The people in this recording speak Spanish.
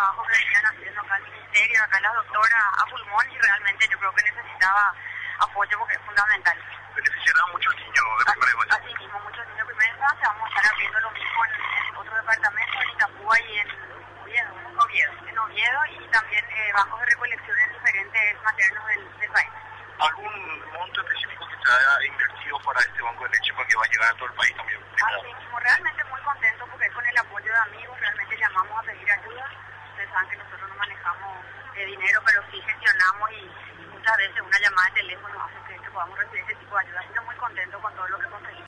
trabajo que venían haciendo acá en el ministerio, acá la doctora a pulmón, y realmente yo creo que necesitaba apoyo porque es fundamental. Beneficiará a muchos niños de primera infancia. Así mismo, muchos niños de primera infancia. Vamos a estar abriendo lo mismo en otro departamento, en Itapúa y en Oviedo, y también bancos de recolección en diferentes maternos del país. ¿Algún monto específico que se haya invertido para este banco de leche para que va a llegar a todo el país también? Así mismo, realmente muy contento porque con el apoyo de amigos realmente llamamos a pedir ayuda. Ustedes saben que nosotros no manejamos dinero, pero sí gestionamos y muchas veces una llamada de teléfono hace que podamos recibir ese tipo de ayuda. Estoy muy contento con todo lo que conseguimos.